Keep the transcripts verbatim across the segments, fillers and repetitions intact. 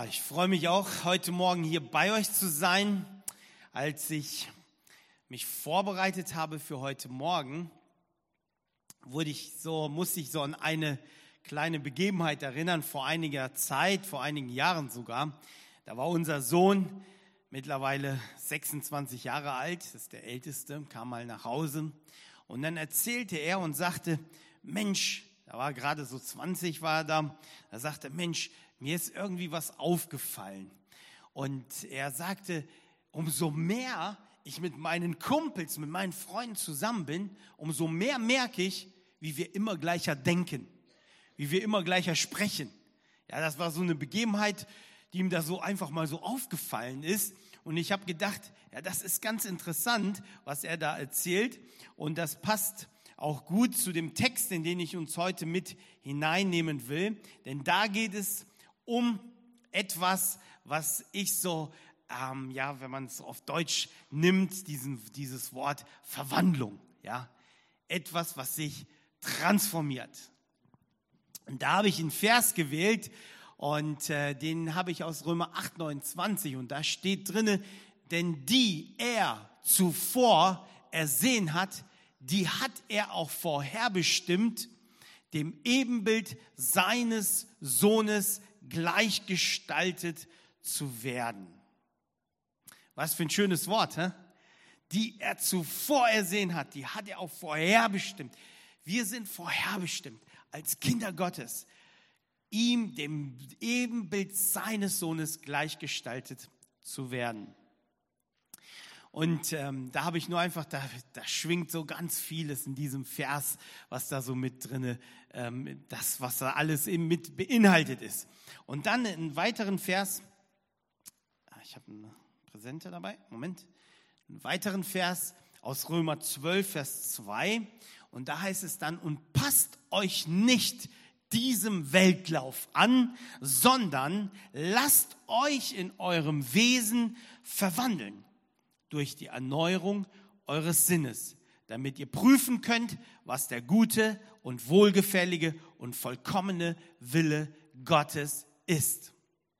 Ich freue mich auch, heute Morgen hier bei euch zu sein. Als ich mich vorbereitet habe für heute Morgen, wurde ich so, musste ich so an eine kleine Begebenheit erinnern, vor einiger Zeit, vor einigen Jahren sogar. Da war unser Sohn, mittlerweile sechsundzwanzig Jahre alt, das ist der Älteste, kam mal nach Hause. Und dann erzählte er und sagte, Mensch, da war gerade so zwanzig, war er da, da sagte, Mensch, mir ist irgendwie was aufgefallen. Und er sagte, umso mehr ich mit meinen Kumpels, mit meinen Freunden zusammen bin, umso mehr merke ich, wie wir immer gleicher denken, wie wir immer gleicher sprechen. Ja, das war so eine Begebenheit, die ihm da so einfach mal so aufgefallen ist. Und ich habe gedacht, ja, das ist ganz interessant, was er da erzählt. Und das passt auch gut zu dem Text, in den ich uns heute mit hineinnehmen will. Denn da geht es um etwas, was ich so, ähm, ja, wenn man es auf Deutsch nimmt, diesen, dieses Wort Verwandlung, ja, etwas, was sich transformiert. Und da habe ich einen Vers gewählt und äh, den habe ich aus Römer acht, neunundzwanzig und da steht drinne, denn die er zuvor ersehen hat, die hat er auch vorherbestimmt, dem Ebenbild seines Sohnes gleichgestaltet zu werden. Was für ein schönes Wort, hä? Die er zuvor ersehen hat, die hat er auch vorherbestimmt. Wir sind vorherbestimmt als Kinder Gottes, ihm, dem Ebenbild seines Sohnes gleichgestaltet zu werden. Und ähm, da habe ich nur einfach, da, da schwingt so ganz vieles in diesem Vers, was da so mit drinne, ähm, das, was da alles eben mit beinhaltet ist. Und dann einen weiteren Vers, ich habe eine Präsente dabei, Moment, einen weiteren Vers aus Römer zwölf, Vers zwei. Und da heißt es dann, und passt euch nicht diesem Weltlauf an, sondern lasst euch in eurem Wesen verwandeln durch die Erneuerung eures Sinnes, damit ihr prüfen könnt, was der gute und wohlgefällige und vollkommene Wille Gottes ist.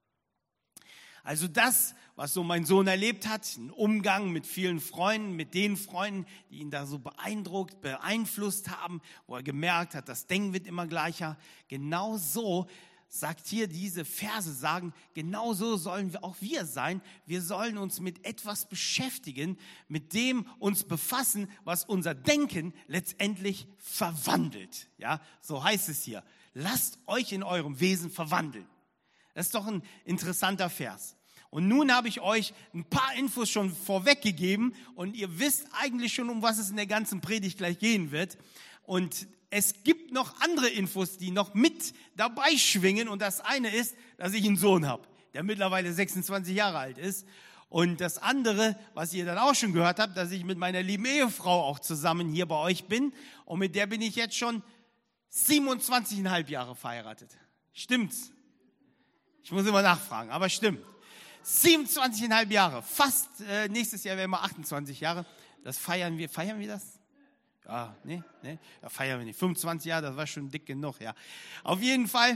Also das, was so mein Sohn erlebt hat, ein Umgang mit vielen Freunden, mit den Freunden, die ihn da so beeindruckt, beeinflusst haben, wo er gemerkt hat, das Denken wird immer gleicher. Genau so sagt hier diese Verse, sagen, genau so sollen wir auch wir sein. Wir sollen uns mit etwas beschäftigen, mit dem uns befassen, was unser Denken letztendlich verwandelt. Ja, so heißt es hier. Lasst euch in eurem Wesen verwandeln. Das ist doch ein interessanter Vers. Und nun habe ich euch ein paar Infos schon vorweggegeben und ihr wisst eigentlich schon, um was es in der ganzen Predigt gleich gehen wird. Und es gibt noch andere Infos, die noch mit dabei schwingen. Und das eine ist, dass ich einen Sohn habe, der mittlerweile sechsundzwanzig Jahre alt ist. Und das andere, was ihr dann auch schon gehört habt, dass ich mit meiner lieben Ehefrau auch zusammen hier bei euch bin. Und mit der bin ich jetzt schon siebenundzwanzig Komma fünf Jahre verheiratet. Stimmt's? Ich muss immer nachfragen, aber stimmt. siebenundzwanzig Komma fünf Jahre, fast äh, nächstes Jahr werden wir achtundzwanzig Jahre. Das feiern wir, feiern wir das? Ja, nee, nee, ja, feiern wir nicht. fünfundzwanzig Jahre, das war schon dick genug, ja. Auf jeden Fall,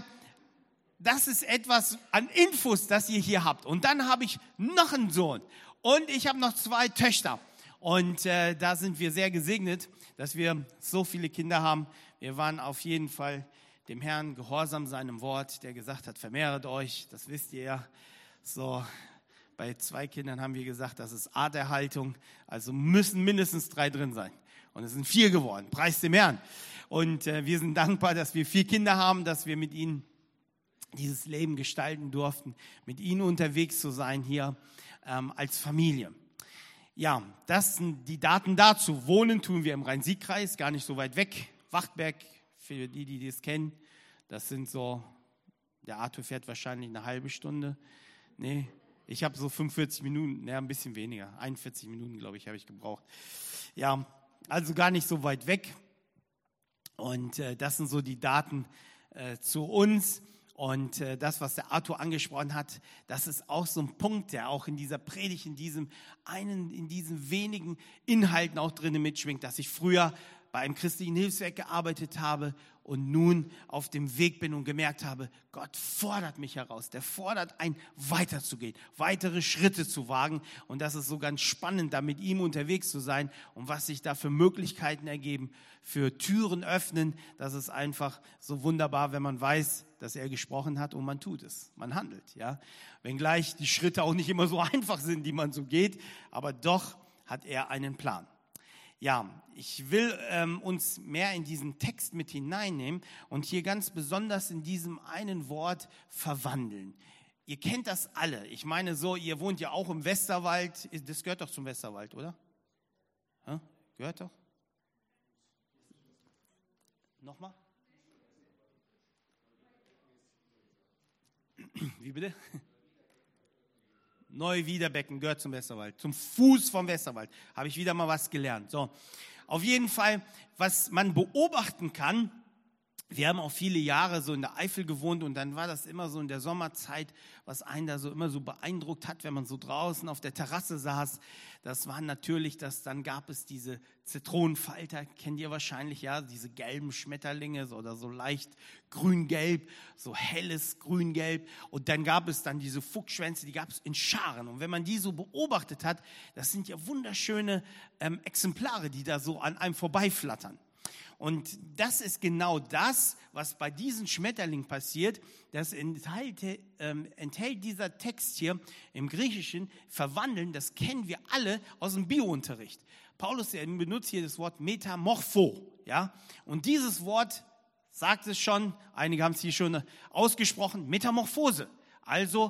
das ist etwas an Infos, das ihr hier habt. Und dann habe ich noch einen Sohn und ich habe noch zwei Töchter. Und äh, da sind wir sehr gesegnet, dass wir so viele Kinder haben. Wir waren auf jeden Fall dem Herrn gehorsam seinem Wort, der gesagt hat, vermehret euch, das wisst ihr ja. So, bei zwei Kindern haben wir gesagt, das ist Arterhaltung, also müssen mindestens drei drin sein. Und es sind vier geworden, preis dem Herrn. Und äh, wir sind dankbar, dass wir vier Kinder haben, dass wir mit ihnen dieses Leben gestalten durften, mit ihnen unterwegs zu sein hier ähm, als Familie. Ja, das sind die Daten dazu. Wohnen tun wir im Rhein-Sieg-Kreis, gar nicht so weit weg. Wachtberg, für die, die das kennen, das sind so, der Arthur fährt wahrscheinlich eine halbe Stunde. Nee, ich habe so fünfundvierzig Minuten, ne, ein bisschen weniger, einundvierzig Minuten, glaube ich, habe ich gebraucht. Ja, also gar nicht so weit weg. Und äh, das sind so die Daten äh, zu uns. Und äh, das, was der Arthur angesprochen hat, das ist auch so ein Punkt, der auch in dieser Predigt, in diesem einen, in diesen wenigen Inhalten auch drinnen mitschwingt, dass ich früher bei einem christlichen Hilfswerk gearbeitet habe und nun auf dem Weg bin und gemerkt habe, Gott fordert mich heraus. Der fordert ein, weiterzugehen, weitere Schritte zu wagen. Und das ist so ganz spannend, da mit ihm unterwegs zu sein und was sich da für Möglichkeiten ergeben, für Türen öffnen. Das ist einfach so wunderbar, wenn man weiß, dass er gesprochen hat und man tut es. Man handelt, ja. Wenngleich die Schritte auch nicht immer so einfach sind, die man so geht, aber doch hat er einen Plan. Ja, ich will ähm, uns mehr in diesen Text mit hineinnehmen und hier ganz besonders in diesem einen Wort verwandeln. Ihr kennt das alle. Ich meine so, ihr wohnt ja auch im Westerwald. Das gehört doch zum Westerwald, oder? Ja, gehört doch? Nochmal? Wie bitte? Neuwiederbecken gehört zum Westerwald, zum Fuß vom Westerwald. Habe ich wieder mal was gelernt. So, auf jeden Fall, was man beobachten kann, wir haben auch viele Jahre so in der Eifel gewohnt und dann war das immer so in der Sommerzeit, was einen da so immer so beeindruckt hat, wenn man so draußen auf der Terrasse saß. Das war natürlich, dass dann gab es diese Zitronenfalter, kennt ihr wahrscheinlich, ja, diese gelben Schmetterlinge so, oder so leicht grün-gelb, so helles grün-gelb. Und dann gab es dann diese Fuchsschwänze, die gab es in Scharen. Und wenn man die so beobachtet hat, das sind ja wunderschöne ähm, Exemplare, die da so an einem vorbeiflattern. Und das ist genau das, was bei diesen Schmetterlingen passiert. Das enthält, ähm, enthält dieser Text hier im Griechischen, verwandeln, das kennen wir alle aus dem Biounterricht. Paulus benutzt hier das Wort Metamorpho. Ja? Und dieses Wort sagt es schon, einige haben es hier schon ausgesprochen, Metamorphose. Also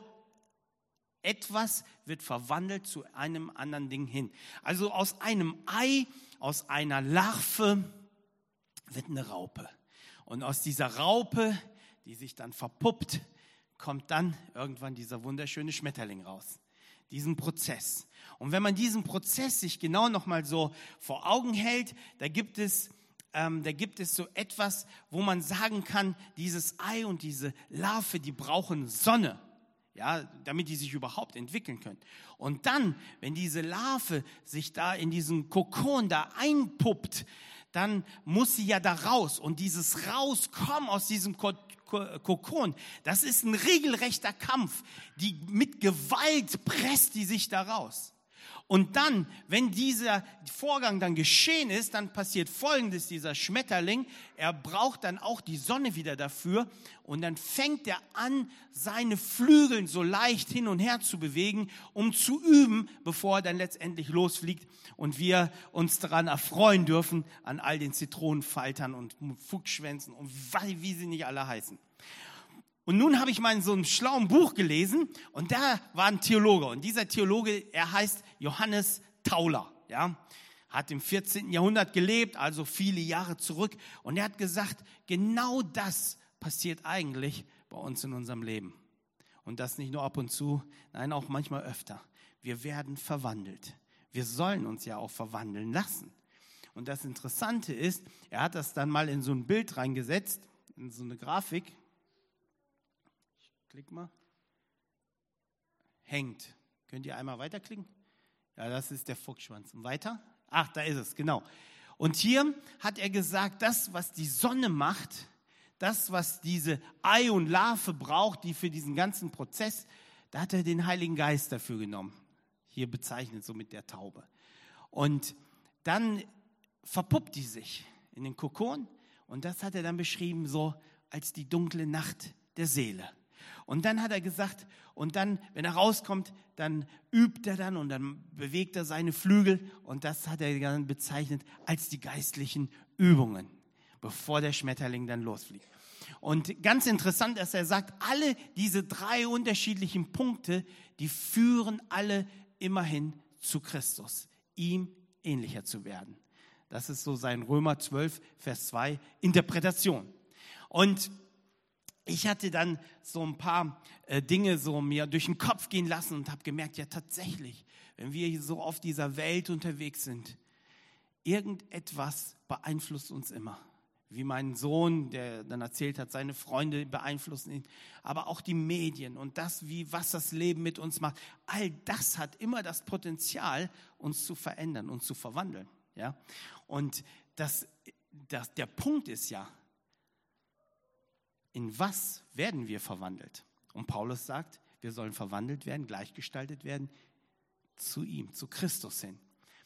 etwas wird verwandelt zu einem anderen Ding hin. Also aus einem Ei, aus einer Larve wird eine Raupe. Und aus dieser Raupe, die sich dann verpuppt, kommt dann irgendwann dieser wunderschöne Schmetterling raus. Diesen Prozess. Und wenn man diesen Prozess sich genau nochmal so vor Augen hält, da gibt es, ähm, da gibt es so etwas, wo man sagen kann, dieses Ei und diese Larve, die brauchen Sonne. Ja, damit die sich überhaupt entwickeln können. Und dann, wenn diese Larve sich da in diesen Kokon da einpuppt, dann muss sie ja da raus. Und dieses Rauskommen aus diesem Kokon, das ist ein regelrechter Kampf. Die mit Gewalt presst die sich da raus. Und dann, wenn dieser Vorgang dann geschehen ist, dann passiert Folgendes, dieser Schmetterling, er braucht dann auch die Sonne wieder dafür und dann fängt er an, seine Flügel so leicht hin und her zu bewegen, um zu üben, bevor er dann letztendlich losfliegt und wir uns daran erfreuen dürfen, an all den Zitronenfaltern und Fuchsschwänzen und wie sie nicht alle heißen. Und nun habe ich mal in so einem schlauen Buch gelesen und da war ein Theologe und dieser Theologe, er heißt Johannes Tauler, ja, hat im vierzehnten Jahrhundert gelebt, also viele Jahre zurück und er hat gesagt, genau das passiert eigentlich bei uns in unserem Leben. Und das nicht nur ab und zu, nein, auch manchmal öfter. Wir werden verwandelt. Wir sollen uns ja auch verwandeln lassen. Und das Interessante ist, er hat das dann mal in so ein Bild reingesetzt, in so eine Grafik. Klick mal. Hängt. Könnt ihr einmal weiterklicken? Ja, das ist der Fuchsschwanz. Und weiter? Ach, da ist es, genau. Und hier hat er gesagt, das, was die Sonne macht, das, was diese Ei und Larve braucht, die für diesen ganzen Prozess, da hat er den Heiligen Geist dafür genommen. Hier bezeichnet so mit der Taube. Und dann verpuppt die sich in den Kokon und das hat er dann beschrieben so als die dunkle Nacht der Seele. Und dann hat er gesagt, und dann, wenn er rauskommt, dann übt er dann und dann bewegt er seine Flügel und das hat er dann bezeichnet als die geistlichen Übungen, bevor der Schmetterling dann losfliegt. Und ganz interessant, dass er sagt, alle diese drei unterschiedlichen Punkte, die führen alle immerhin zu Christus, ihm ähnlicher zu werden. Das ist so sein Römer zwölf, Vers zwei Interpretation. Und ich hatte dann so ein paar äh, Dinge so mir durch den Kopf gehen lassen und habe gemerkt, ja tatsächlich, wenn wir hier so auf dieser Welt unterwegs sind, irgendetwas beeinflusst uns immer. Wie mein Sohn, der dann erzählt hat, seine Freunde beeinflussen ihn, aber auch die Medien und das, wie was das Leben mit uns macht, all das hat immer das Potenzial, uns zu verändern, uns zu verwandeln. Ja? Und das das, der Punkt ist ja, in was werden wir verwandelt? Und Paulus sagt, wir sollen verwandelt werden, gleichgestaltet werden zu ihm, zu Christus hin.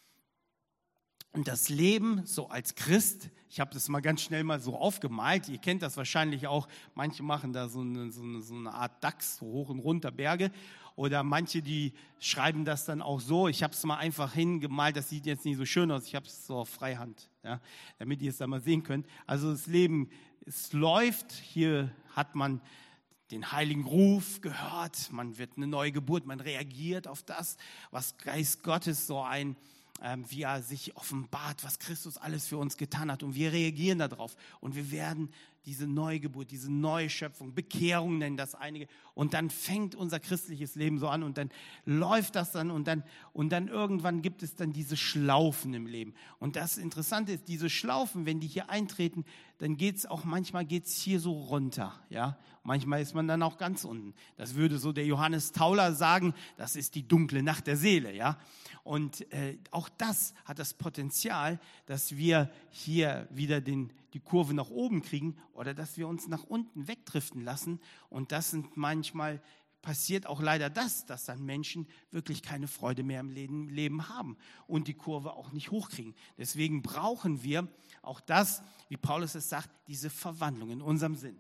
Und das Leben so als Christ, ich habe das mal ganz schnell mal so aufgemalt, ihr kennt das wahrscheinlich auch, manche machen da so eine, so eine, so eine Art Dachs, so hoch und runter Berge, oder manche, die schreiben das dann auch so, ich habe es mal einfach hingemalt, das sieht jetzt nicht so schön aus, ich habe es so auf Freihand, ja, damit ihr es da mal sehen könnt. Also das Leben, es läuft, hier hat man den heiligen Ruf gehört, man wird eine neue Geburt, man reagiert auf das, was Geist Gottes so ein, ähm, wie er sich offenbart, was Christus alles für uns getan hat und wir reagieren darauf und wir werden diese Neugeburt, diese neue Schöpfung, Bekehrung nennen das einige und dann fängt unser christliches Leben so an und dann läuft das dann und dann und dann irgendwann gibt es dann diese Schlaufen im Leben und das Interessante ist, diese Schlaufen, wenn die hier eintreten, dann geht es auch, manchmal geht es hier so runter, ja, manchmal ist man dann auch ganz unten. Das würde so der Johannes Tauler sagen, das ist die dunkle Nacht der Seele, ja. Und äh, auch das hat das Potenzial, dass wir hier wieder den, die Kurve nach oben kriegen oder dass wir uns nach unten wegdriften lassen. Und das sind manchmal, passiert auch leider das, dass dann Menschen wirklich keine Freude mehr im Leben, Leben haben und die Kurve auch nicht hochkriegen. Deswegen brauchen wir auch das, wie Paulus es sagt, diese Verwandlung in unserem Sinn,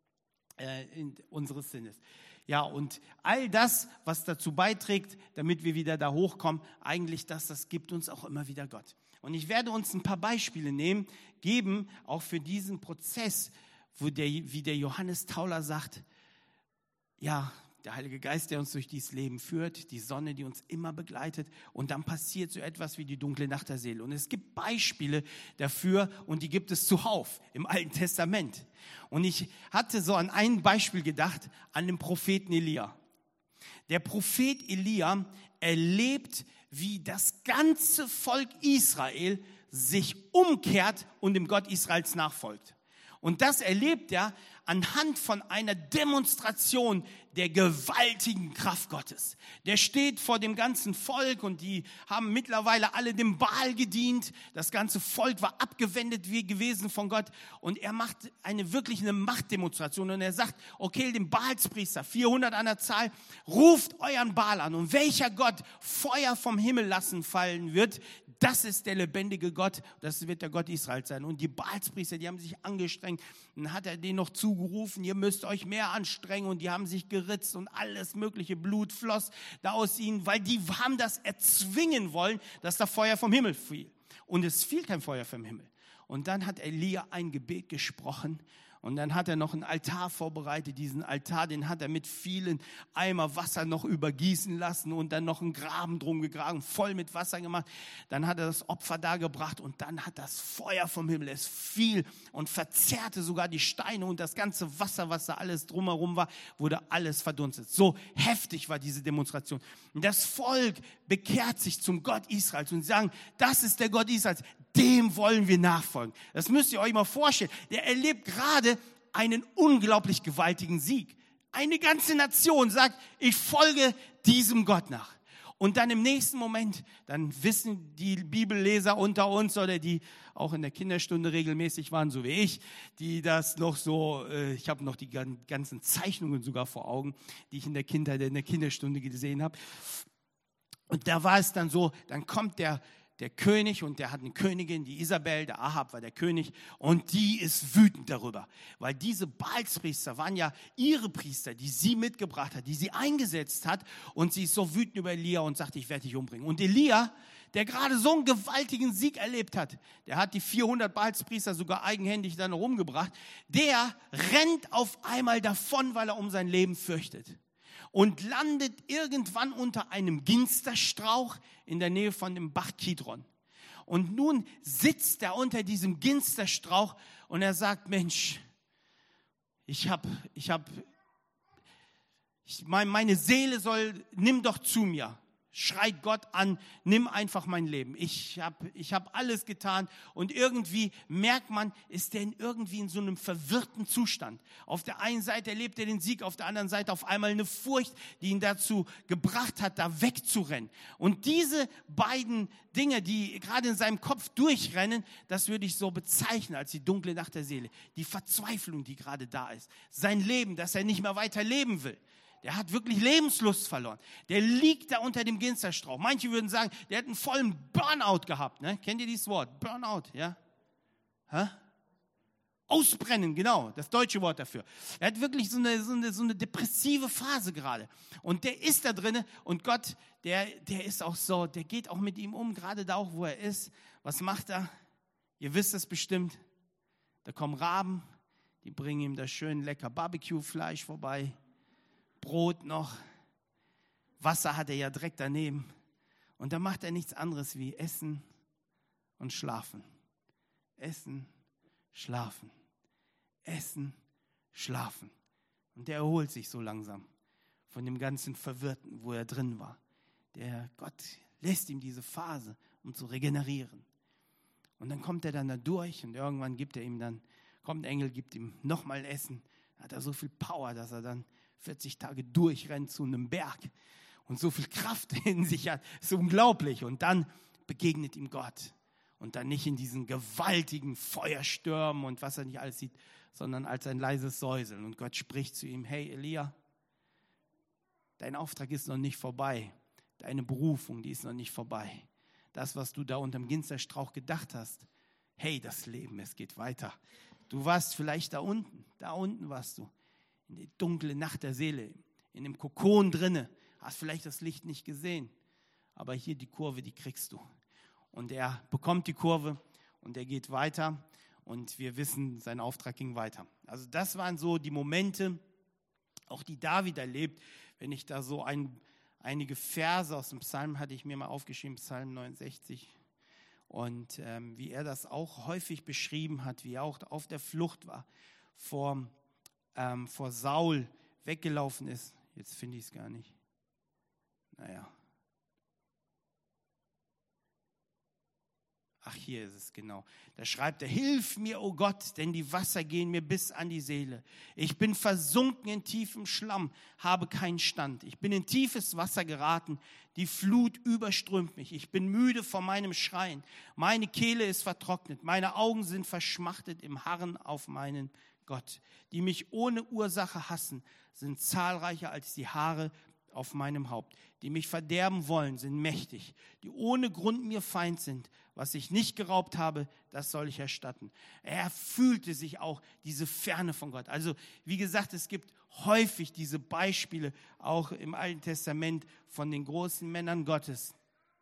äh, in unseres Sinnes. Ja, und all das, was dazu beiträgt, damit wir wieder da hochkommen, eigentlich das, das gibt uns auch immer wieder Gott. Und ich werde uns ein paar Beispiele nehmen, geben, auch für diesen Prozess, wo der, wie der Johannes Tauler sagt, ja, der Heilige Geist, der uns durch dieses Leben führt, die Sonne, die uns immer begleitet und dann passiert so etwas wie die dunkle Nacht der Seele. Und es gibt Beispiele dafür und die gibt es zuhauf im Alten Testament. Und ich hatte so an ein Beispiel gedacht, an den Propheten Elia. Der Prophet Elia erlebt, wie das ganze Volk Israel sich umkehrt und dem Gott Israels nachfolgt. Und das erlebt er anhand von einer Demonstration der gewaltigen Kraft Gottes. Der steht vor dem ganzen Volk und die haben mittlerweile alle dem Baal gedient. Das ganze Volk war abgewendet wie gewesen von Gott und er macht eine wirklich eine Machtdemonstration und er sagt, okay, dem Baalspriester, vierhundert an der Zahl, ruft euren Baal an und welcher Gott Feuer vom Himmel lassen fallen wird, das ist der lebendige Gott, das wird der Gott Israels sein. Und die Baalspriester, die haben sich angestrengt, dann hat er denen noch zugerufen, ihr müsst euch mehr anstrengen und die haben sich geritzt und alles mögliche Blut floss da aus ihnen, weil die haben das erzwingen wollen, dass da Feuer vom Himmel fiel. Und es fiel kein Feuer vom Himmel. Und dann hat Elia ein Gebet gesprochen und dann hat er noch einen Altar vorbereitet. Diesen Altar, den hat er mit vielen Eimer Wasser noch übergießen lassen und dann noch einen Graben drum gegraben, voll mit Wasser gemacht. Dann hat er das Opfer dargebracht und dann hat das Feuer vom Himmel, es fiel und verzerrte sogar die Steine und das ganze Wasser, was da alles drumherum war, wurde alles verdunstet. So heftig war diese Demonstration. Und das Volk bekehrt sich zum Gott Israels und sie sagen, das ist der Gott Israels. Dem wollen wir nachfolgen. Das müsst ihr euch mal vorstellen. Der erlebt gerade einen unglaublich gewaltigen Sieg. Eine ganze Nation sagt, ich folge diesem Gott nach. Und dann im nächsten Moment, dann wissen die Bibelleser unter uns oder die auch in der Kinderstunde regelmäßig waren, so wie ich, die das noch so, äh, ich habe noch die ganzen Zeichnungen sogar vor Augen, die ich in der Kindheit, in der Kinderstunde gesehen habe. Und da war es dann so, dann kommt der Der König und der hat eine Königin, die Isabel, der Ahab war der König und die ist wütend darüber, weil diese Baalspriester waren ja ihre Priester, die sie mitgebracht hat, die sie eingesetzt hat und sie ist so wütend über Elia und sagt, ich werde dich umbringen. Und Elia, der gerade so einen gewaltigen Sieg erlebt hat, der hat die vierhundert Baalspriester sogar eigenhändig dann noch umgebracht, der rennt auf einmal davon, weil er um sein Leben fürchtet. Und landet irgendwann unter einem Ginsterstrauch in der Nähe von dem Bach Kidron. Und nun sitzt er unter diesem Ginsterstrauch und er sagt, Mensch, ich habe, ich habe, ich, meine Seele soll, nimm doch zu mir, schreit Gott an, nimm einfach mein Leben. Ich habe ich hab alles getan und irgendwie merkt man, ist er in irgendwie in so einem verwirrten Zustand. Auf der einen Seite erlebt er den Sieg, auf der anderen Seite auf einmal eine Furcht, die ihn dazu gebracht hat, da wegzurennen. Und diese beiden Dinge, die gerade in seinem Kopf durchrennen, das würde ich so bezeichnen als die dunkle Nacht der Seele. Die Verzweiflung, die gerade da ist. Sein Leben, dass er nicht mehr weiter leben will. Der hat wirklich Lebenslust verloren. Der liegt da unter dem Ginsterstrauch. Manche würden sagen, der hat einen vollen Burnout gehabt. Ne? Kennt ihr dieses Wort? Burnout, ja? Hä? Ausbrennen, genau, das deutsche Wort dafür. Er hat wirklich so eine, so eine, so eine depressive Phase gerade. Und der ist da drin und Gott, der, der ist auch so, der geht auch mit ihm um, gerade da auch, wo er ist. Was macht er? Ihr wisst es bestimmt. Da kommen Raben, die bringen ihm das schön lecker Barbecue-Fleisch vorbei. Brot noch, Wasser hat er ja direkt daneben. Und da macht er nichts anderes wie essen und schlafen. Essen, schlafen. Essen, schlafen. Und der erholt sich so langsam von dem ganzen Verwirrten, wo er drin war. Der Gott lässt ihm diese Phase, um zu regenerieren. Und dann kommt er dann da durch und irgendwann gibt er ihm dann, kommt ein Engel, gibt ihm nochmal Essen. Da hat er so viel Power, dass er dann vierzig Tage durchrennt zu einem Berg und so viel Kraft in sich hat. Das ist unglaublich. Und dann begegnet ihm Gott. Und dann nicht in diesen gewaltigen Feuerstürmen und was er nicht alles sieht, sondern als ein leises Säuseln. Und Gott spricht zu ihm, hey Elia, dein Auftrag ist noch nicht vorbei. Deine Berufung, die ist noch nicht vorbei. Das, was du da unterm Ginsterstrauch gedacht hast, hey, das Leben, es geht weiter. Du warst vielleicht da unten, da unten warst du. In der dunklen Nacht der Seele, in dem Kokon drinne, hast vielleicht das Licht nicht gesehen, aber hier die Kurve, die kriegst du. Und er bekommt die Kurve und er geht weiter und wir wissen, sein Auftrag ging weiter. Also das waren so die Momente, auch die David erlebt, wenn ich da so ein, einige Verse aus dem Psalm hatte ich mir mal aufgeschrieben, Psalm neunundsechzig, und ähm, wie er das auch häufig beschrieben hat, wie er auch auf der Flucht war vor Ähm, vor Saul weggelaufen ist. Jetzt finde ich es gar nicht. Naja. Ach, hier ist es genau. Da schreibt er, hilf mir, o Gott, denn die Wasser gehen mir bis an die Seele. Ich bin versunken in tiefem Schlamm, habe keinen Stand. Ich bin in tiefes Wasser geraten, die Flut überströmt mich. Ich bin müde vor meinem Schreien. Meine Kehle ist vertrocknet, meine Augen sind verschmachtet im Harren auf meinen Gott. Die mich ohne Ursache hassen, sind zahlreicher als die Haare auf meinem Haupt. Die mich verderben wollen, sind mächtig. Die ohne Grund mir Feind sind. Was ich nicht geraubt habe, das soll ich erstatten. Er fühlte sich auch diese Ferne von Gott. Also wie gesagt, es gibt häufig diese Beispiele auch im Alten Testament von den großen Männern Gottes,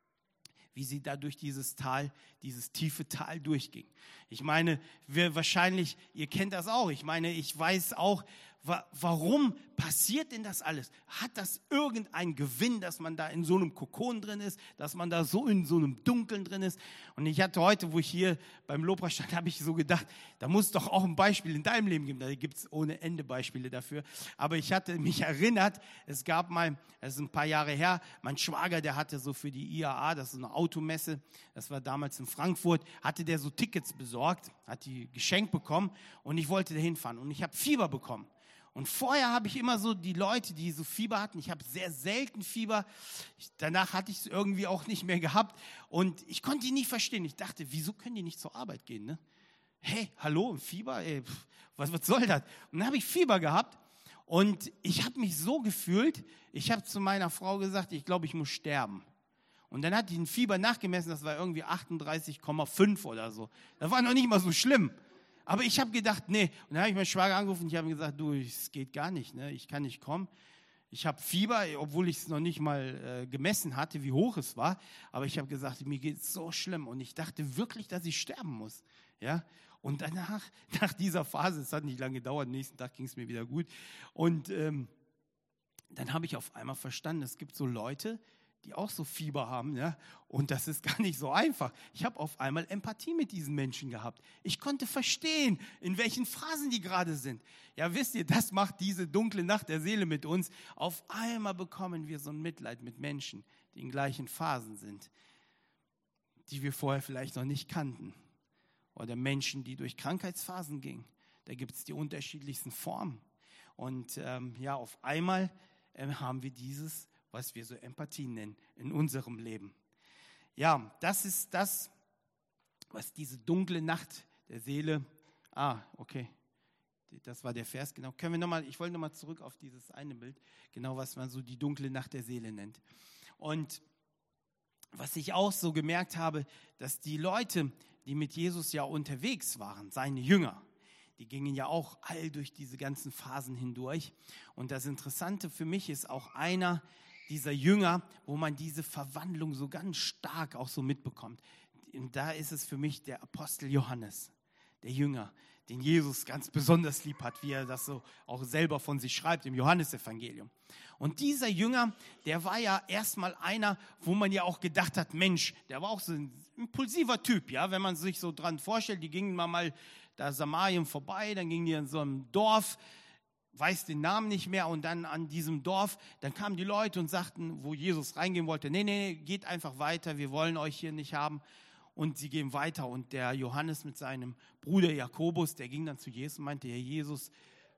wie sie da durch dieses Tal, dieses tiefe Tal durchgingen. Ich meine, wir wahrscheinlich, ihr kennt das auch. Ich meine, ich weiß auch, wa- warum passiert denn das alles? Hat das irgendeinen Gewinn, dass man da in so einem Kokon drin ist, dass man da so in so einem Dunkeln drin ist? Und ich hatte heute, wo ich hier beim Lobpreis stand, habe ich so gedacht, da muss es doch auch ein Beispiel in deinem Leben geben. Da gibt es ohne Ende Beispiele dafür. Aber ich hatte mich erinnert, es gab mal, das ist ein paar Jahre her, mein Schwager, der hatte so für die I A A, das ist eine Automesse, das war damals in Frankfurt, hatte der so Tickets besorgt, hat die geschenkt bekommen und ich wollte da hinfahren und ich habe Fieber bekommen. Und vorher habe ich immer so die Leute, die so Fieber hatten, ich habe sehr selten Fieber, ich, danach hatte ich es irgendwie auch nicht mehr gehabt und ich konnte die nicht verstehen. Ich dachte, wieso können die nicht zur Arbeit gehen? Ne? Hey, hallo, Fieber, ey, pff, was, was soll das? Und dann habe ich Fieber gehabt und ich habe mich so gefühlt, ich habe zu meiner Frau gesagt, ich glaube, ich muss sterben. Und dann hat die ein Fieber nachgemessen, das war irgendwie achtunddreißig Komma fünf oder so. Das war noch nicht mal so schlimm. Aber ich habe gedacht, nee. Und dann habe ich meinen Schwager angerufen und ich habe gesagt, du, es geht gar nicht, ne? Ich kann nicht kommen. Ich habe Fieber, obwohl ich es noch nicht mal äh, gemessen hatte, wie hoch es war. Aber ich habe gesagt, mir geht es so schlimm. Und ich dachte wirklich, dass ich sterben muss. Ja? Und danach, nach dieser Phase, es hat nicht lange gedauert, am nächsten Tag ging es mir wieder gut. Und ähm, dann habe ich auf einmal verstanden, es gibt so Leute, die auch so Fieber haben, ja, und das ist gar nicht so einfach. Ich habe auf einmal Empathie mit diesen Menschen gehabt. Ich konnte verstehen, in welchen Phasen die gerade sind. Ja, wisst ihr, das macht diese dunkle Nacht der Seele mit uns. Auf einmal bekommen wir so ein Mitleid mit Menschen, die in gleichen Phasen sind, die wir vorher vielleicht noch nicht kannten. Oder Menschen, die durch Krankheitsphasen gingen. Da gibt es die unterschiedlichsten Formen. Und ähm, ja, auf einmal äh, haben wir dieses, was wir so Empathie nennen, in unserem Leben. Ja, das ist das, was diese dunkle Nacht der Seele, ah, okay, das war der Vers, genau. Können wir nochmal, ich wollte nochmal zurück auf dieses eine Bild, genau, was man so die dunkle Nacht der Seele nennt. Und was ich auch so gemerkt habe, dass die Leute, die mit Jesus ja unterwegs waren, seine Jünger, die gingen ja auch all durch diese ganzen Phasen hindurch. Und das Interessante für mich ist auch einer dieser Jünger, wo man diese Verwandlung so ganz stark auch so mitbekommt. Und da ist es für mich der Apostel Johannes, der Jünger, den Jesus ganz besonders lieb hat, wie er das so auch selber von sich schreibt im Johannesevangelium. Und dieser Jünger, der war ja erstmal einer, wo man ja auch gedacht hat, Mensch, der war auch so ein impulsiver Typ, ja, wenn man sich so dran vorstellt, die gingen mal mal da Samarien vorbei, dann gingen die in so einem Dorf, weiß den Namen nicht mehr, und dann an diesem Dorf, dann kamen die Leute und sagten, wo Jesus reingehen wollte, nee, nee, geht einfach weiter, wir wollen euch hier nicht haben. Und sie gehen weiter, und der Johannes mit seinem Bruder Jakobus, der ging dann zu Jesus und meinte, Herr Jesus,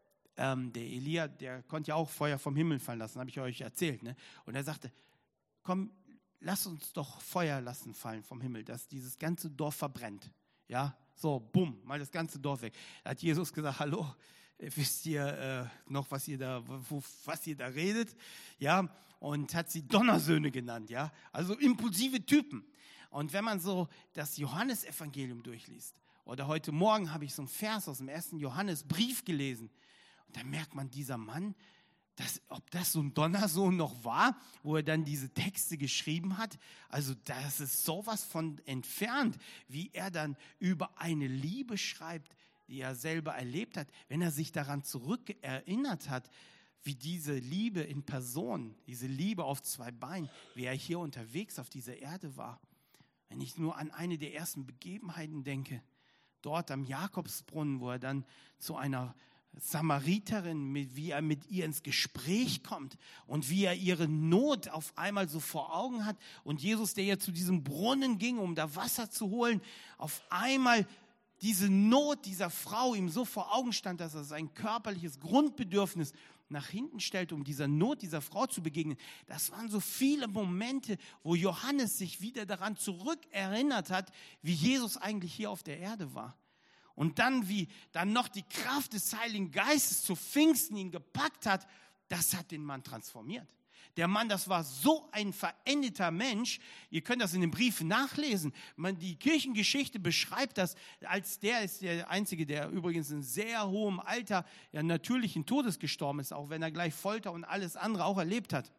ähm, der Elia, der konnte ja auch Feuer vom Himmel fallen lassen, habe ich euch erzählt. Ne? Und er sagte, komm, lass uns doch Feuer lassen fallen vom Himmel, dass dieses ganze Dorf verbrennt. Ja, so, bumm, mal das ganze Dorf weg. Da hat Jesus gesagt, hallo, wisst ihr äh, noch, was ihr da, wo, was ihr da redet? Ja, und hat sie Donnersöhne genannt, ja, also impulsive Typen. Und wenn man so das Johannesevangelium durchliest, oder heute Morgen habe ich so einen Vers aus dem ersten Johannesbrief gelesen, und da merkt man, dieser Mann, dass, ob das so ein Donnersohn noch war, wo er dann diese Texte geschrieben hat, also das ist sowas von entfernt, wie er dann über eine Liebe schreibt, die er selber erlebt hat, wenn er sich daran zurückerinnert hat, wie diese Liebe in Person, diese Liebe auf zwei Beinen, wie er hier unterwegs auf dieser Erde war. Wenn ich nur an eine der ersten Begebenheiten denke, dort am Jakobsbrunnen, wo er dann zu einer Samariterin, wie er mit ihr ins Gespräch kommt und wie er ihre Not auf einmal so vor Augen hat, und Jesus, der ja zu diesem Brunnen ging, um da Wasser zu holen, auf einmal diese Not dieser Frau ihm so vor Augen stand, dass er sein körperliches Grundbedürfnis nach hinten stellte, um dieser Not dieser Frau zu begegnen. Das waren so viele Momente, wo Johannes sich wieder daran zurückerinnert hat, wie Jesus eigentlich hier auf der Erde war. Und dann, wie dann noch die Kraft des Heiligen Geistes zu Pfingsten ihn gepackt hat, das hat den Mann transformiert. Der Mann, das war so ein veränderter Mensch. Ihr könnt das in den Briefen nachlesen. Man, die Kirchengeschichte beschreibt das, als der ist der Einzige, der übrigens in sehr hohem Alter ja natürlichen Todes gestorben ist, auch wenn er gleich Folter und alles andere auch erlebt hat.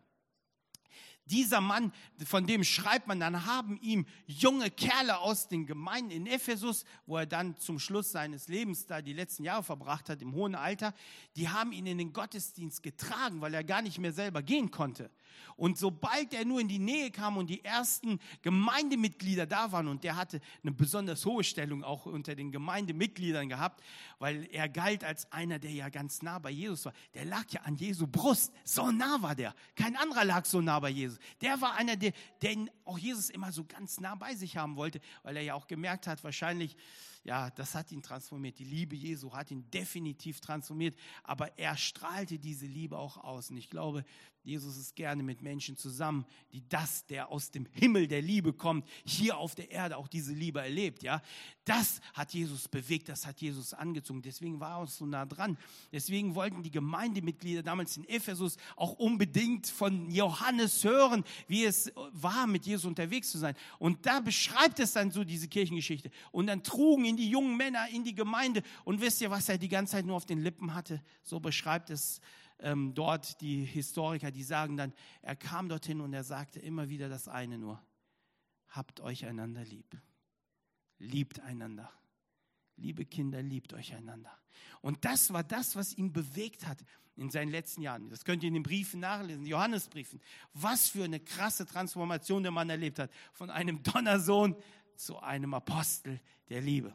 Dieser Mann, von dem schreibt man, dann haben ihm junge Kerle aus den Gemeinden in Ephesus, wo er dann zum Schluss seines Lebens da die letzten Jahre verbracht hat, im hohen Alter, die haben ihn in den Gottesdienst getragen, weil er gar nicht mehr selber gehen konnte. Und sobald er nur in die Nähe kam und die ersten Gemeindemitglieder da waren, und der hatte eine besonders hohe Stellung auch unter den Gemeindemitgliedern gehabt, weil er galt als einer, der ja ganz nah bei Jesus war. Der lag ja an Jesu Brust, so nah war der. Kein anderer lag so nah bei Jesus. Der war einer, der, den auch Jesus immer so ganz nah bei sich haben wollte, weil er ja auch gemerkt hat, wahrscheinlich, ja, das hat ihn transformiert. Die Liebe Jesu hat ihn definitiv transformiert, aber er strahlte diese Liebe auch aus. Und ich glaube, Jesus ist gerne mit Menschen zusammen, die das, der aus dem Himmel der Liebe kommt, hier auf der Erde auch diese Liebe erlebt. Ja, das hat Jesus bewegt, das hat Jesus angezogen. Deswegen war er auch so nah dran. Deswegen wollten die Gemeindemitglieder damals in Ephesus auch unbedingt von Johannes hören, wie es war, mit Jesus unterwegs zu sein. Und da beschreibt es dann so diese Kirchengeschichte. Und dann trugen ihn die jungen Männer in die Gemeinde. Und wisst ihr, was er die ganze Zeit nur auf den Lippen hatte? So beschreibt es ähm, dort die Historiker, die sagen dann, er kam dorthin und er sagte immer wieder das eine nur: Habt euch einander lieb. Liebt einander. liebe Kinder, liebt euch einander. Und das war das, was ihn bewegt hat in seinen letzten Jahren. Das könnt ihr in den Briefen nachlesen, Johannesbriefen. Was für eine krasse Transformation der Mann erlebt hat. Von einem Donnersohn zu einem Apostel der Liebe.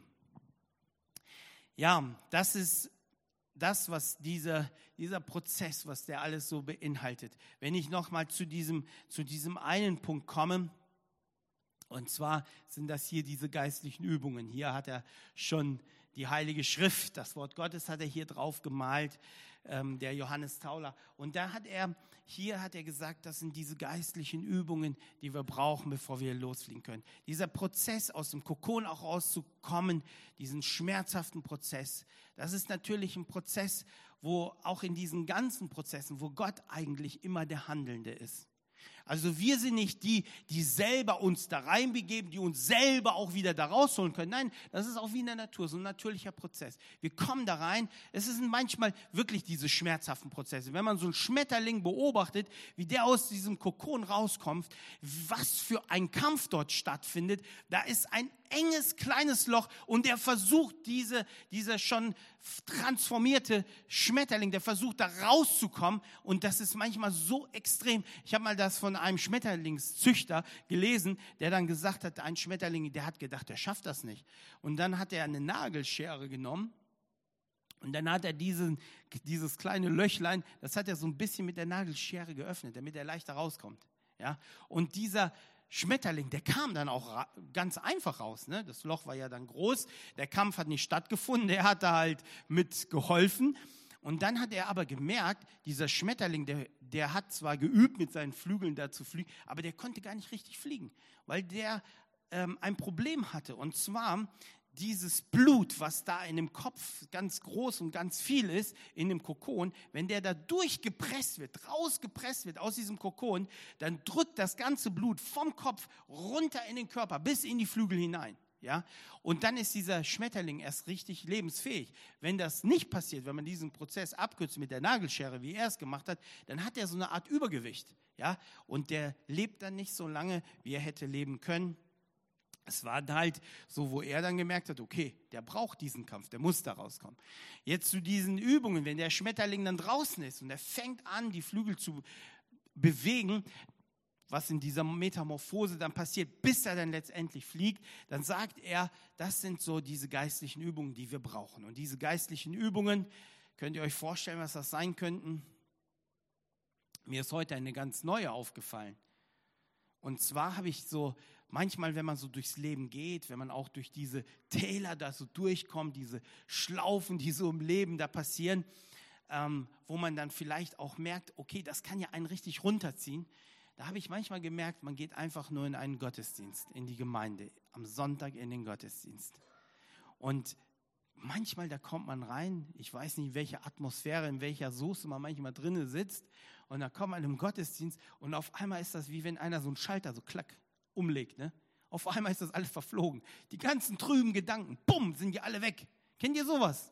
Ja, das ist das, was dieser, dieser Prozess, was der alles so beinhaltet. Wenn ich nochmal zu diesem, zu diesem einen Punkt komme, und zwar sind das hier diese geistlichen Übungen. Hier hat er schon die Heilige Schrift, das Wort Gottes hat er hier drauf gemalt, ähm, der Johannes Tauler. Und da hat er, hier hat er gesagt, das sind diese geistlichen Übungen, die wir brauchen, bevor wir losfliegen können. Dieser Prozess, aus dem Kokon auch rauszukommen, diesen schmerzhaften Prozess, das ist natürlich ein Prozess, wo auch in diesen ganzen Prozessen, wo Gott eigentlich immer der Handelnde ist. Also wir sind nicht die, die selber uns da reinbegeben, die uns selber auch wieder da rausholen können. Nein, das ist auch wie in der Natur, so ein natürlicher Prozess. Wir kommen da rein, es sind manchmal wirklich diese schmerzhaften Prozesse. Wenn man so einen Schmetterling beobachtet, wie der aus diesem Kokon rauskommt, was für ein Kampf dort stattfindet, da ist ein enges, kleines Loch und der versucht, diese, dieser schon transformierte Schmetterling, der versucht da rauszukommen und das ist manchmal so extrem. Ich habe mal das von einem Schmetterlingszüchter gelesen, der dann gesagt hat, ein Schmetterling, der hat gedacht, der schafft das nicht. Und dann hat er eine Nagelschere genommen und dann hat er diesen, dieses kleine Löchlein, das hat er so ein bisschen mit der Nagelschere geöffnet, damit er leichter rauskommt. Ja? Und dieser Schmetterling, der kam dann auch ganz einfach raus. Ne? Das Loch war ja dann groß, der Kampf hat nicht stattgefunden, der hat da halt mitgeholfen. Und dann hat er aber gemerkt, dieser Schmetterling, der, der hat zwar geübt, mit seinen Flügeln da zu fliegen, aber der konnte gar nicht richtig fliegen, weil der ähm, ein Problem hatte. Und zwar dieses Blut, was da in dem Kopf ganz groß und ganz viel ist, in dem Kokon, wenn der da durchgepresst wird, rausgepresst wird aus diesem Kokon, dann drückt das ganze Blut vom Kopf runter in den Körper, bis in die Flügel hinein. Ja? Und dann ist dieser Schmetterling erst richtig lebensfähig. Wenn das nicht passiert, wenn man diesen Prozess abkürzt mit der Nagelschere, wie er es gemacht hat, dann hat er so eine Art Übergewicht. Ja? Und der lebt dann nicht so lange, wie er hätte leben können. Es war halt so, wo er dann gemerkt hat, okay, der braucht diesen Kampf, der muss da rauskommen. Jetzt zu diesen Übungen, wenn der Schmetterling dann draußen ist und er fängt an, die Flügel zu bewegen, was in dieser Metamorphose dann passiert, bis er dann letztendlich fliegt, dann sagt er, das sind so diese geistlichen Übungen, die wir brauchen. Und diese geistlichen Übungen, könnt ihr euch vorstellen, was das sein könnten? Mir ist heute eine ganz neue aufgefallen. Und zwar habe ich so, manchmal, wenn man so durchs Leben geht, wenn man auch durch diese Täler da so durchkommt, diese Schlaufen, die so im Leben da passieren, ähm, wo man dann vielleicht auch merkt, okay, das kann ja einen richtig runterziehen. Da habe ich manchmal gemerkt, man geht einfach nur in einen Gottesdienst, in die Gemeinde, am Sonntag in den Gottesdienst. Und manchmal, da kommt man rein, ich weiß nicht, welche Atmosphäre, in welcher Soße man manchmal drinnen sitzt, und da kommt man im Gottesdienst und auf einmal ist das wie wenn einer so einen Schalter so klack umlegt. Ne? Auf einmal ist das alles verflogen. Die ganzen trüben Gedanken, bumm, sind die alle weg. Kennt ihr sowas?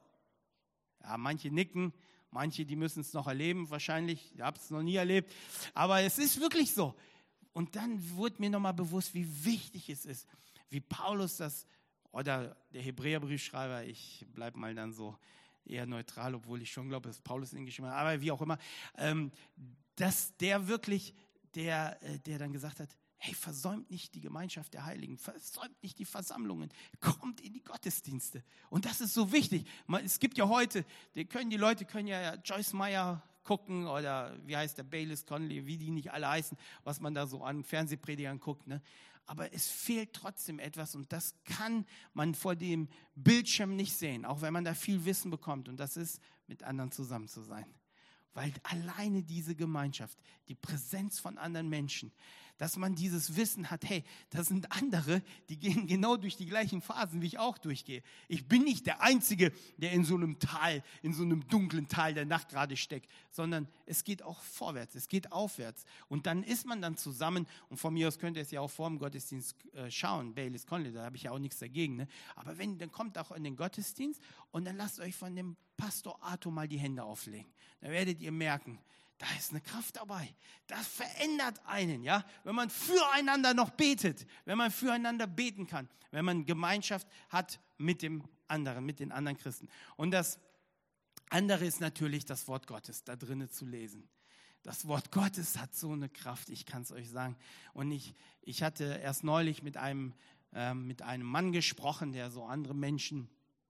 Ja, manche nicken, manche, die müssen es noch erleben, wahrscheinlich. Ich habe es noch nie erlebt. Aber es ist wirklich so. Und dann wurde mir nochmal bewusst, wie wichtig es ist, wie Paulus das, oder der Hebräerbriefschreiber, ich bleibe mal dann so eher neutral, obwohl ich schon glaube, dass Paulus ihn geschrieben hat, aber wie auch immer, ähm, dass der wirklich, der, der dann gesagt hat, hey, versäumt nicht die Gemeinschaft der Heiligen, versäumt nicht die Versammlungen, kommt in die Gottesdienste. Und das ist so wichtig. Es gibt ja heute, die, können, die Leute können ja Joyce Meyer gucken oder wie heißt der, Baylis Conley, wie die nicht alle heißen, was man da so an Fernsehpredigern guckt. Ne? Aber es fehlt trotzdem etwas und das kann man vor dem Bildschirm nicht sehen, auch wenn man da viel Wissen bekommt. Und das ist, mit anderen zusammen zu sein. Weil alleine diese Gemeinschaft, die Präsenz von anderen Menschen, dass man dieses Wissen hat, hey, das sind andere, die gehen genau durch die gleichen Phasen, wie ich auch durchgehe. Ich bin nicht der Einzige, der in so einem Tal, in so einem dunklen Tal der Nacht gerade steckt, sondern es geht auch vorwärts, es geht aufwärts. Und dann ist man dann zusammen, und von mir aus könnt ihr es ja auch vor dem Gottesdienst äh, schauen, Baylis Conley, da habe ich ja auch nichts dagegen. Ne? Aber wenn, dann kommt auch in den Gottesdienst und dann lasst euch von dem Pastor Arthur mal die Hände auflegen. Dann werdet ihr merken, da ist eine Kraft dabei. Das verändert einen, ja. Wenn man füreinander noch betet, wenn man füreinander beten kann, wenn man Gemeinschaft hat mit dem anderen, mit den anderen Christen. Und das andere ist natürlich das Wort Gottes, da drinnen zu lesen. Das Wort Gottes hat so eine Kraft, ich kann es euch sagen. Und ich, ich hatte erst neulich mit einem, ähm, mit einem Mann gesprochen, der so andere Menschen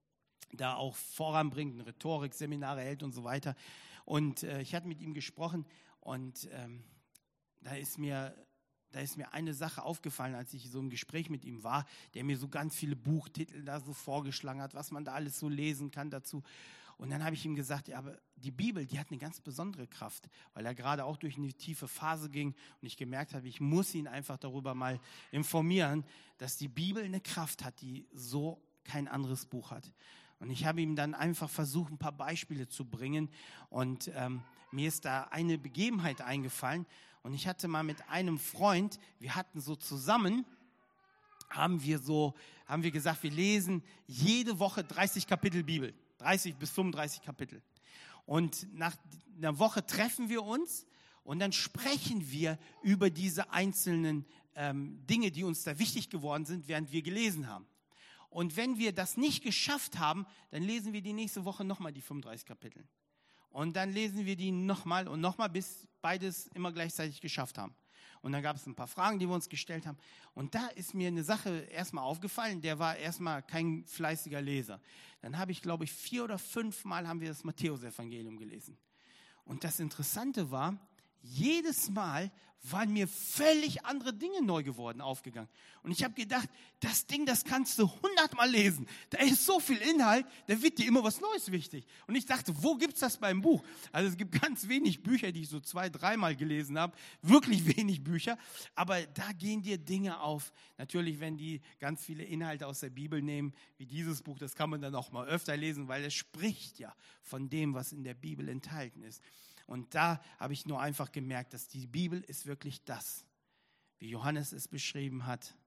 da auch voranbringt, Rhetorik-Seminare hält und so weiter. Und äh, ich hatte mit ihm gesprochen und ähm, da ist mir, da ist mir eine Sache aufgefallen, als ich so im Gespräch mit ihm war, der mir so ganz viele Buchtitel da so vorgeschlagen hat, was man da alles so lesen kann dazu. Und dann habe ich ihm gesagt, ja, aber die Bibel, die hat eine ganz besondere Kraft, weil er gerade auch durch eine tiefe Phase ging und ich gemerkt habe, ich muss ihn einfach darüber mal informieren, dass die Bibel eine Kraft hat, die so kein anderes Buch hat. Und ich habe ihm dann einfach versucht, ein paar Beispiele zu bringen und ähm, mir ist da eine Begebenheit eingefallen und ich hatte mal mit einem Freund, wir hatten so zusammen, haben wir so, haben wir gesagt, wir lesen jede Woche dreißig Kapitel Bibel. dreißig bis fünfunddreißig Kapitel. Und nach einer Woche treffen wir uns und dann sprechen wir über diese einzelnen ähm, Dinge, die uns da wichtig geworden sind, während wir gelesen haben. Und wenn wir das nicht geschafft haben, dann lesen wir die nächste Woche nochmal die fünfunddreißig Kapitel. Und dann lesen wir die nochmal und nochmal, bis beides immer gleichzeitig geschafft haben. Und dann gab es ein paar Fragen, die wir uns gestellt haben. Und da ist mir eine Sache erstmal aufgefallen, der war erstmal kein fleißiger Leser. Dann habe ich, glaube ich, vier oder fünf Mal haben wir das Matthäus-Evangelium gelesen. Und das Interessante war, jedes Mal waren mir völlig andere Dinge neu geworden, aufgegangen. Und ich habe gedacht, das Ding, das kannst du hundertmal lesen. Da ist so viel Inhalt, da wird dir immer was Neues wichtig. Und ich dachte, wo gibt's das beim Buch? Also es gibt ganz wenig Bücher, die ich so zwei, dreimal gelesen habe. Wirklich wenig Bücher. Aber da gehen dir Dinge auf. Natürlich, wenn die ganz viele Inhalte aus der Bibel nehmen, wie dieses Buch, das kann man dann auch mal öfter lesen, weil es spricht ja von dem, was in der Bibel enthalten ist. Und da habe ich nur einfach gemerkt, dass die Bibel ist wirklich das, wie Johannes es beschrieben hat.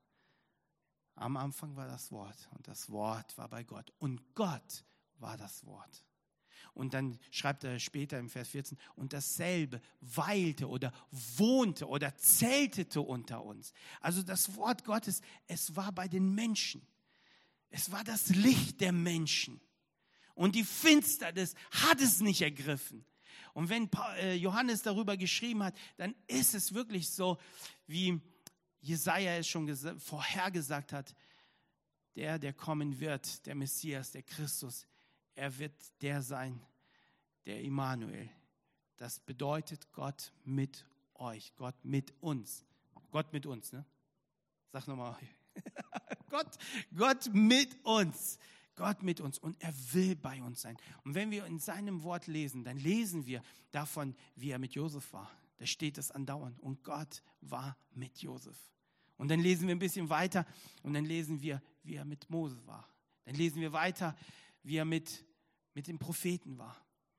Am Anfang war das Wort und das Wort war bei Gott und Gott war das Wort. Und dann schreibt er später im Vers vierzehn, und dasselbe weilte oder wohnte oder zeltete unter uns. Also das Wort Gottes, es war bei den Menschen. Es war das Licht der Menschen. Und die Finsternis hat es nicht ergriffen. Und wenn Johannes darüber geschrieben hat, dann ist es wirklich so, wie Jesaja es schon vorhergesagt hat, der, der kommen wird, der Messias, der Christus, er wird der sein, der Immanuel. Das bedeutet Gott mit euch, Gott mit uns. Gott mit uns, ne? Sag nochmal. Gott, Gott mit uns. Gott mit uns und er will bei uns sein. Und wenn wir in seinem Wort lesen, dann lesen wir davon, wie er mit Josef war. Da steht es andauernd. Und Gott war mit Josef. Und dann lesen wir ein bisschen weiter und dann lesen wir, wie er mit Mose war. Dann lesen wir weiter, wie er mit, mit den Propheten war.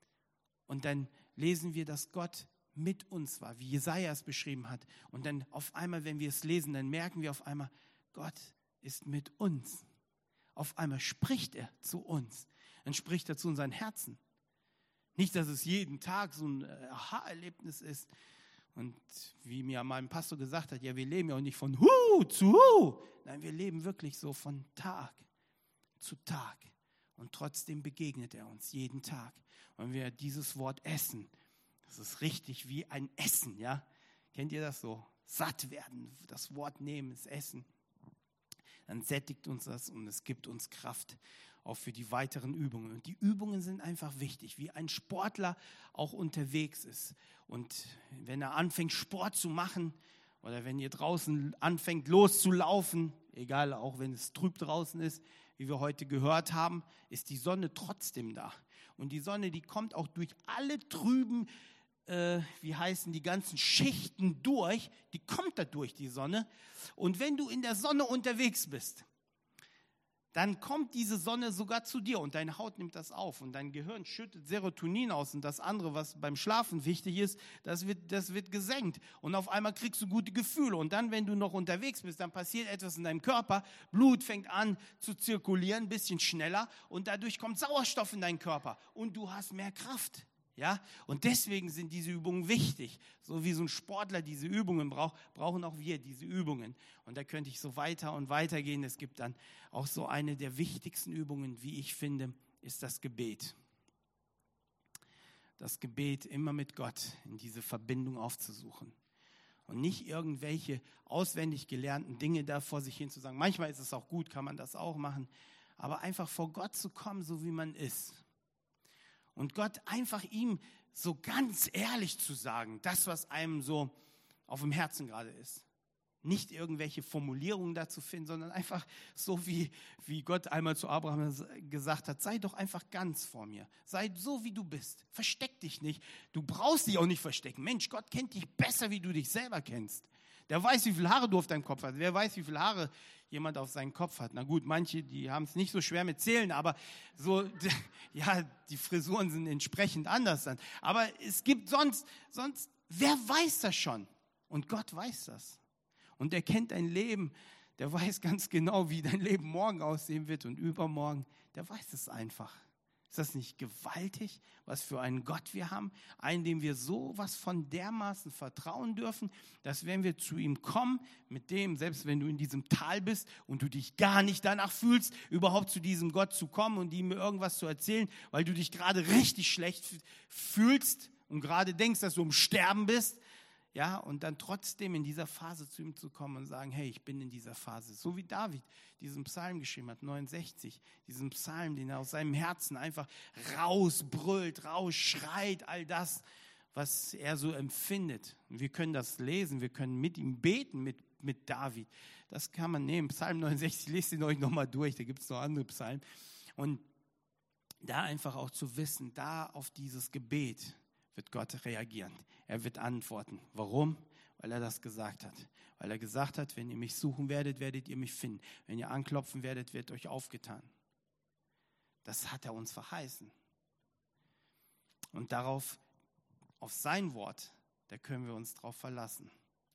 Und dann lesen wir, dass Gott mit uns war, wie Jesaja es beschrieben hat. Und dann auf einmal, wenn wir es lesen, dann merken wir auf einmal, Gott ist mit uns. Auf einmal spricht er zu uns. Dann spricht er zu unseren Herzen. Nicht, dass es jeden Tag so ein Aha-Erlebnis ist. Und wie mir mein Pastor gesagt hat, ja, wir leben ja auch nicht von Hu zu Hu. Nein, wir leben wirklich so von Tag zu Tag. Und trotzdem begegnet er uns jeden Tag. Und wir dieses Wort essen, das ist richtig wie ein Essen, ja. Kennt ihr das so? Satt werden, das Wort nehmen, das Essen. Dann sättigt uns das und es gibt uns Kraft auch für die weiteren Übungen. Und die Übungen sind einfach wichtig, wie ein Sportler auch unterwegs ist. Und wenn er anfängt, Sport zu machen oder wenn ihr draußen anfängt, loszulaufen, egal, auch wenn es trüb draußen ist, wie wir heute gehört haben, ist die Sonne trotzdem da. Und die Sonne, die kommt auch durch alle trüben, äh, wie heißen die ganzen Schichten durch, die kommt da durch, die Sonne. Und wenn du in der Sonne unterwegs bist, dann kommt diese Sonne sogar zu dir und deine Haut nimmt das auf und dein Gehirn schüttet Serotonin aus und das andere, was beim Schlafen wichtig ist, das wird, das wird gesenkt und auf einmal kriegst du gute Gefühle und dann, wenn du noch unterwegs bist, dann passiert etwas in deinem Körper, Blut fängt an zu zirkulieren, ein bisschen schneller und dadurch kommt Sauerstoff in deinen Körper und du hast mehr Kraft. Ja? Und deswegen sind diese Übungen wichtig. So wie so ein Sportler diese Übungen braucht, brauchen auch wir diese Übungen. Und da könnte ich so weiter und weiter gehen. Es gibt dann auch so eine der wichtigsten Übungen, wie ich finde, ist das Gebet. Das Gebet immer mit Gott in diese Verbindung aufzusuchen. Und nicht irgendwelche auswendig gelernten Dinge da vor sich hin zu sagen. Manchmal ist es auch gut, kann man das auch machen. Aber einfach vor Gott zu kommen, so wie man ist. Und Gott einfach ihm so ganz ehrlich zu sagen, das, was einem so auf dem Herzen gerade ist. Nicht irgendwelche Formulierungen dazu finden, sondern einfach so, wie, wie Gott einmal zu Abraham gesagt hat, sei doch einfach ganz vor mir. Sei so, wie du bist. Versteck dich nicht. Du brauchst dich auch nicht verstecken. Mensch, Gott kennt dich besser, wie du dich selber kennst. Der weiß, wie viele Haare du auf deinem Kopf hast. Wer weiß, wie viele Haare jemand auf seinem Kopf hat. Na gut, manche, die haben es nicht so schwer mit Zählen, aber so, ja, die Frisuren sind entsprechend anders dann. Aber es gibt sonst, sonst, wer weiß das schon? Und Gott weiß das. Und er kennt dein Leben. Der weiß ganz genau, wie dein Leben morgen aussehen wird und übermorgen. Der weiß es einfach. Ist das nicht gewaltig, was für einen Gott wir haben, einen, dem wir sowas von dermaßen vertrauen dürfen, dass wenn wir zu ihm kommen, mit dem, selbst wenn du in diesem Tal bist und du dich gar nicht danach fühlst, überhaupt zu diesem Gott zu kommen und ihm irgendwas zu erzählen, weil du dich gerade richtig schlecht fühlst und gerade denkst, dass du im Sterben bist, ja, und dann trotzdem in dieser Phase zu ihm zu kommen und sagen, hey, ich bin in dieser Phase. So wie David diesen Psalm geschrieben hat, neunundsechzig, diesen Psalm, den er aus seinem Herzen einfach rausbrüllt, rausschreit, all das, was er so empfindet. Und wir können das lesen, wir können mit ihm beten, mit, mit David. Das kann man nehmen. Psalm neunundsechzig, lest ihn euch nochmal durch, da gibt es noch andere Psalmen. Und da einfach auch zu wissen, da auf dieses Gebet wird Gott reagieren. Er wird antworten. Warum? Weil er das gesagt hat. Weil er gesagt hat, wenn ihr mich suchen werdet, werdet ihr mich finden. Wenn ihr anklopfen werdet, wird euch aufgetan. Das hat er uns verheißen. Und darauf, auf sein Wort, da können wir uns drauf verlassen.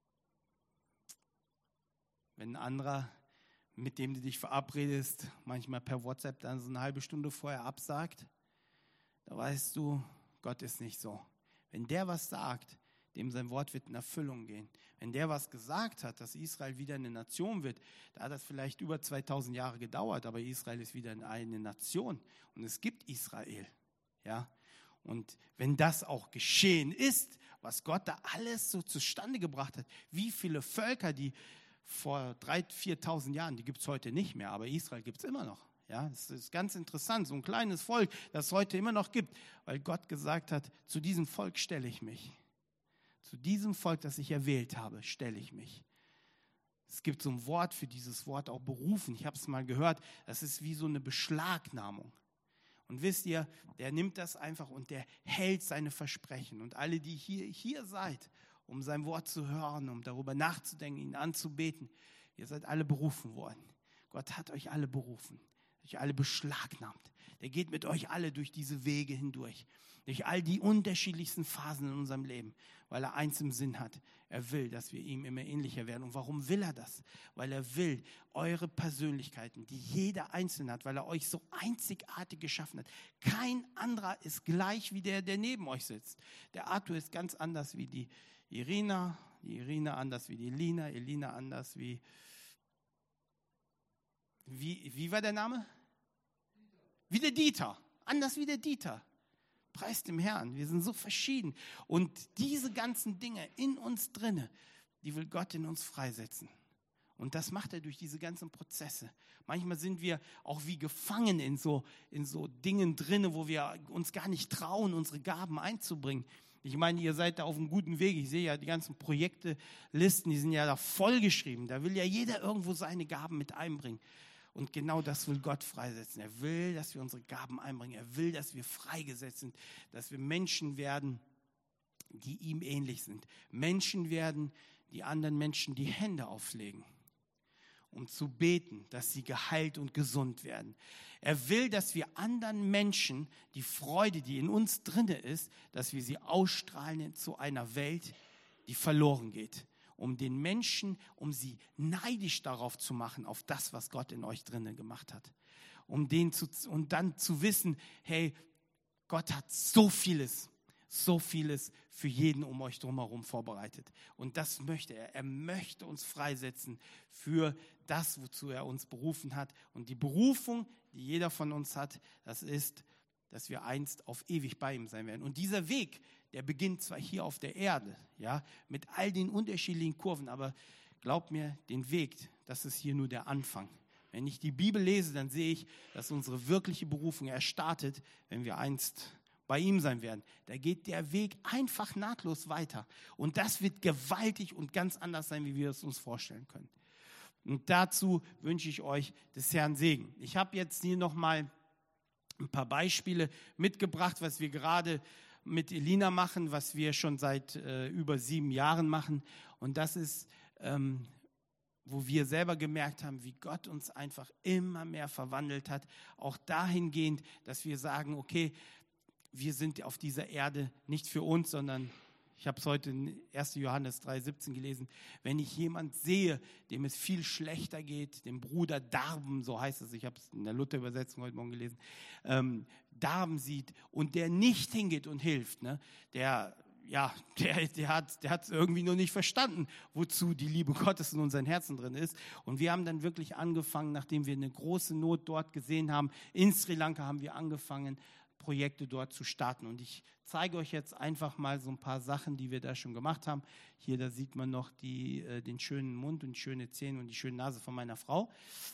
Wenn ein anderer, mit dem du dich verabredest, manchmal per WhatsApp dann so eine halbe Stunde vorher absagt, da weißt du, Gott ist nicht so. Wenn der was sagt, dem sein Wort wird in Erfüllung gehen. Wenn der was gesagt hat, dass Israel wieder eine Nation wird, da hat das vielleicht über zweitausend Jahre gedauert, aber Israel ist wieder eine Nation und es gibt Israel. Ja? Und wenn das auch geschehen ist, was Gott da alles so zustande gebracht hat, wie viele Völker, die vor dreitausend, viertausend Jahren, die gibt es heute nicht mehr, aber Israel gibt es immer noch. Ja, das ist ganz interessant, so ein kleines Volk, das es heute immer noch gibt, weil Gott gesagt hat, zu diesem Volk stelle ich mich. Zu diesem Volk, das ich erwählt habe, stelle ich mich. Es gibt so ein Wort für dieses Wort, auch berufen. Ich habe es mal gehört, das ist wie so eine Beschlagnahmung. Und wisst ihr, der nimmt das einfach und der hält seine Versprechen. Und alle, die hier, hier seid, um sein Wort zu hören, um darüber nachzudenken, ihn anzubeten, ihr seid alle berufen worden. Gott hat euch alle berufen. Euch alle beschlagnahmt. Der geht mit euch alle durch diese Wege hindurch. Durch all die unterschiedlichsten Phasen in unserem Leben. Weil er eins im Sinn hat. Er will, dass wir ihm immer ähnlicher werden. Und warum will er das? Weil er will eure Persönlichkeiten, die jeder Einzelne hat, weil er euch so einzigartig geschaffen hat. Kein anderer ist gleich wie der, der neben euch sitzt. Der Arthur ist ganz anders wie die Irina. Die Irina anders wie die Elina. Elina anders wie... Wie, wie war der Name? Wie der Dieter. Anders wie der Dieter. Preis dem Herrn. Wir sind so verschieden. Und diese ganzen Dinge in uns drinne, die will Gott in uns freisetzen. Und das macht er durch diese ganzen Prozesse. Manchmal sind wir auch wie gefangen in so, in so Dingen drinne, wo wir uns gar nicht trauen, unsere Gaben einzubringen. Ich meine, ihr seid da auf einem guten Weg. Ich sehe ja die ganzen Projekte, Listen, die sind ja da vollgeschrieben. Da will ja jeder irgendwo seine Gaben mit einbringen. Und genau das will Gott freisetzen. Er will, dass wir unsere Gaben einbringen. Er will, dass wir freigesetzt sind, dass wir Menschen werden, die ihm ähnlich sind. Menschen werden, die anderen Menschen die Hände auflegen, um zu beten, dass sie geheilt und gesund werden. Er will, dass wir anderen Menschen die Freude, die in uns drinne ist, dass wir sie ausstrahlen zu einer Welt, die verloren geht. Um den Menschen, um sie neidisch darauf zu machen, auf das, was Gott in euch drinnen gemacht hat. Um den zu, und dann zu wissen, hey, Gott hat so vieles, so vieles für jeden um euch drumherum vorbereitet. Und das möchte er. Er möchte uns freisetzen für das, wozu er uns berufen hat. Und die Berufung, die jeder von uns hat, das ist, dass wir einst auf ewig bei ihm sein werden. Und dieser Weg, der beginnt zwar hier auf der Erde, ja, mit all den unterschiedlichen Kurven, aber glaubt mir, den Weg, das ist hier nur der Anfang. Wenn ich die Bibel lese, dann sehe ich, dass unsere wirkliche Berufung erst startet, wenn wir einst bei ihm sein werden. Da geht der Weg einfach nahtlos weiter. Und das wird gewaltig und ganz anders sein, wie wir es uns vorstellen können. Und dazu wünsche ich euch des Herrn Segen. Ich habe jetzt hier nochmal ein paar Beispiele mitgebracht, was wir gerade mit Elina machen, was wir schon seit äh, über sieben Jahren machen. Und das ist, ähm, wo wir selber gemerkt haben, wie Gott uns einfach immer mehr verwandelt hat. Auch dahingehend, dass wir sagen, okay, wir sind auf dieser Erde nicht für uns, sondern ich habe es heute in erster Johannes drei siebzehn gelesen, wenn ich jemand sehe, dem es viel schlechter geht, dem Bruder Darben, so heißt es, ich habe es in der Luther-Übersetzung heute Morgen gelesen, ähm, Darben sieht und der nicht hingeht und hilft, ne, der, ja, der, der hat der hat es irgendwie nur nicht verstanden, wozu die Liebe Gottes in unseren Herzen drin ist. Und wir haben dann wirklich angefangen, nachdem wir eine große Not dort gesehen haben, in Sri Lanka haben wir angefangen, Projekte dort zu starten. Und ich zeige euch jetzt einfach mal so ein paar Sachen, die wir da schon gemacht haben. Hier, da sieht man noch die, äh, den schönen Mund und die schöne Zähne und die schöne Nase von meiner Frau,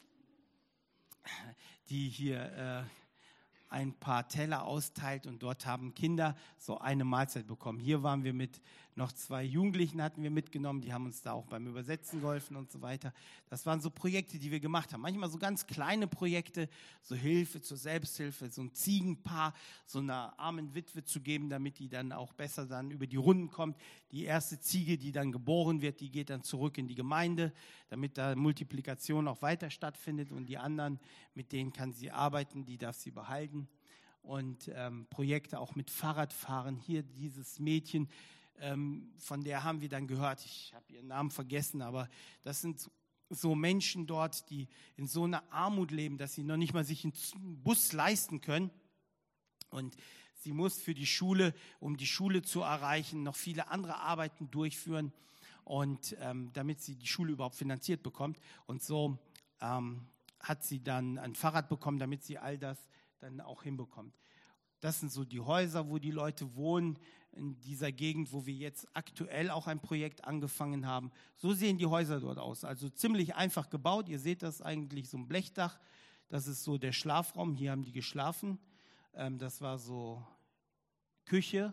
die hier äh, ein paar Teller austeilt und dort haben Kinder so eine Mahlzeit bekommen. Hier waren wir mit noch zwei Jugendlichen, hatten wir mitgenommen, die haben uns da auch beim Übersetzen geholfen und so weiter. Das waren so Projekte, die wir gemacht haben. Manchmal so ganz kleine Projekte, so Hilfe zur Selbsthilfe, so ein Ziegenpaar, so einer armen Witwe zu geben, damit die dann auch besser dann über die Runden kommt. Die erste Ziege, die dann geboren wird, die geht dann zurück in die Gemeinde, damit da Multiplikation auch weiter stattfindet und die anderen, mit denen kann sie arbeiten, die darf sie behalten. Und ähm, Projekte auch mit Fahrradfahren. Hier dieses Mädchen, ähm, von der haben wir dann gehört, ich habe ihren Namen vergessen, aber das sind so Menschen dort, die in so einer Armut leben, dass sie noch nicht mal sich einen Bus leisten können. Und sie muss für die Schule, um die Schule zu erreichen, noch viele andere Arbeiten durchführen, und ähm, damit sie die Schule überhaupt finanziert bekommt. Und so ähm, hat sie dann ein Fahrrad bekommen, damit sie all das dann auch hinbekommt. Das sind so die Häuser, wo die Leute wohnen, in dieser Gegend, wo wir jetzt aktuell auch ein Projekt angefangen haben. So sehen die Häuser dort aus. Also ziemlich einfach gebaut. Ihr seht das eigentlich, so ein Blechdach. Das ist so der Schlafraum. Hier haben die geschlafen. Ähm, das war so Küche.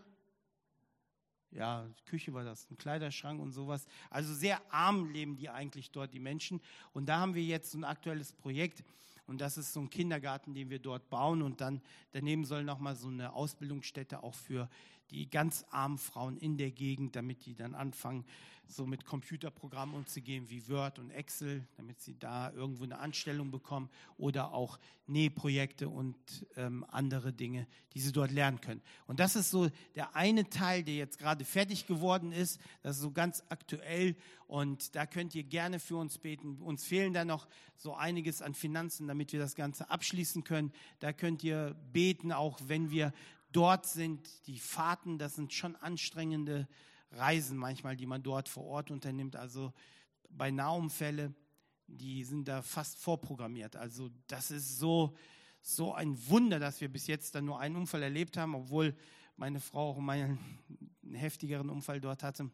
Ja, Küche war das, ein Kleiderschrank und sowas. Also sehr arm leben die eigentlich dort, die Menschen. Und da haben wir jetzt so ein aktuelles Projekt. Und das ist so ein Kindergarten, den wir dort bauen. Und dann daneben soll nochmal so eine Ausbildungsstätte auch für die ganz armen Frauen in der Gegend, damit die dann anfangen, so mit Computerprogrammen umzugehen wie Word und Excel, damit sie da irgendwo eine Anstellung bekommen oder auch Nähprojekte und ähm, andere Dinge, die sie dort lernen können. Und das ist so der eine Teil, der jetzt gerade fertig geworden ist. Das ist so ganz aktuell und da könnt ihr gerne für uns beten. Uns fehlen da noch so einiges an Finanzen, damit wir das Ganze abschließen können. Da könnt ihr beten, auch wenn wir dort sind. Die Fahrten, das sind schon anstrengende Reisen manchmal, die man dort vor Ort unternimmt. Also bei Nahunfälle, die sind da fast vorprogrammiert. Also das ist so, so ein Wunder, dass wir bis jetzt dann nur einen Unfall erlebt haben, obwohl meine Frau auch mal einen heftigeren Unfall dort hatte.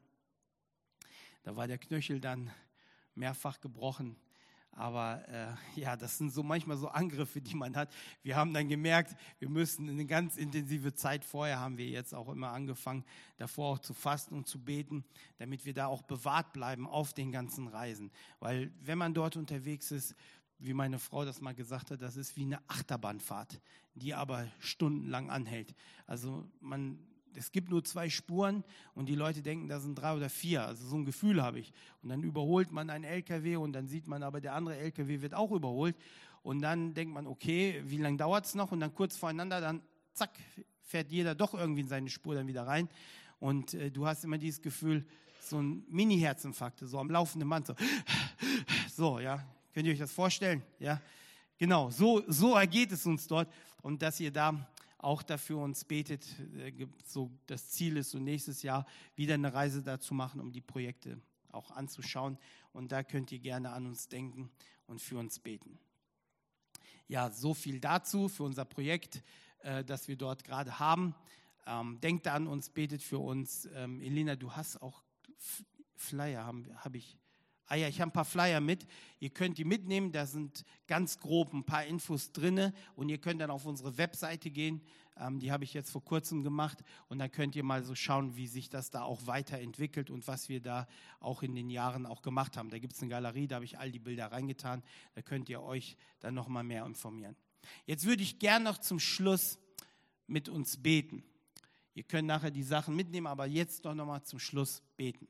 Da war der Knöchel dann mehrfach gebrochen. Aber äh, ja, das sind so manchmal so Angriffe, die man hat. Wir haben dann gemerkt, wir müssen eine ganz intensive Zeit vorher, haben wir jetzt auch immer angefangen, davor auch zu fasten und zu beten, damit wir da auch bewahrt bleiben auf den ganzen Reisen. Weil wenn man dort unterwegs ist, wie meine Frau das mal gesagt hat, das ist wie eine Achterbahnfahrt, die aber stundenlang anhält. Also man... Es gibt nur zwei Spuren und die Leute denken, da sind drei oder vier. Also so ein Gefühl habe ich. Und dann überholt man einen L K W und dann sieht man aber, der andere L K W wird auch überholt. Und dann denkt man, okay, wie lange dauert es noch? Und dann kurz voreinander, dann zack, fährt jeder doch irgendwie in seine Spur dann wieder rein. Und äh, du hast immer dieses Gefühl, so ein Mini-Herzinfarkt, so am laufenden Band. So, so, ja, könnt ihr euch das vorstellen? Ja, genau, so, so ergeht es uns dort. Und dass ihr da auch dafür uns betet. So, das Ziel ist, so nächstes Jahr wieder eine Reise dazu machen, um die Projekte auch anzuschauen. Und da könnt ihr gerne an uns denken und für uns beten. Ja, so viel dazu für unser Projekt, äh, das wir dort gerade haben. Ähm, denkt an uns, betet für uns. Ähm, Elena, du hast auch F- Flyer, habe hab ich. Ah ja, ich habe ein paar Flyer mit. Ihr könnt die mitnehmen, da sind ganz grob ein paar Infos drin und ihr könnt dann auf unsere Webseite gehen. Ähm, die habe ich jetzt vor kurzem gemacht und dann könnt ihr mal so schauen, wie sich das da auch weiterentwickelt und was wir da auch in den Jahren auch gemacht haben. Da gibt es eine Galerie, da habe ich all die Bilder reingetan. Da könnt ihr euch dann nochmal mehr informieren. Jetzt würde ich gern noch zum Schluss mit uns beten. Ihr könnt nachher die Sachen mitnehmen, aber jetzt doch nochmal zum Schluss beten.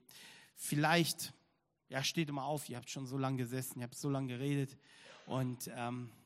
Vielleicht, ja, steht immer auf, ihr habt schon so lange gesessen, ihr habt so lange geredet und ähm,